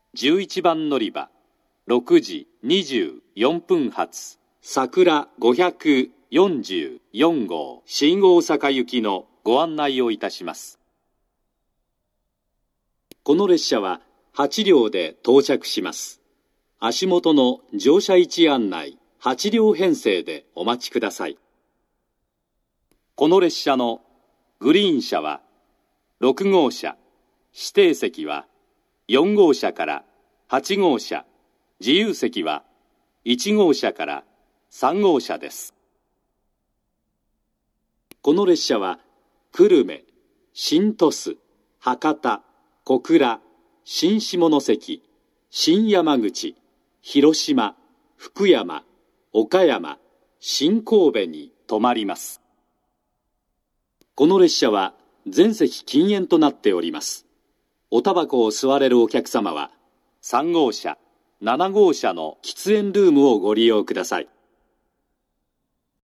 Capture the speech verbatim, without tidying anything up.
じゅういちばん乗り場、ろくじにじゅうよんぷん発、桜ごひゃくよんじゅうよん号新大阪行きのご案内をいたします。この列車ははち両で到着します。足元の乗車位置案内はち両編成でお待ちください。この列車のグリーン車はろく号車、指定席はよん号車からはち号車、自由席はいち号車からさん号車です。この列車は久留米、新鳥栖、博多、小倉、新下関、新山口、広島、福山、岡山、新神戸に停まります。この列車は全席禁煙となっております。おタバコを吸われるお客様はさん号車、なな号車の喫煙ルームをご利用ください。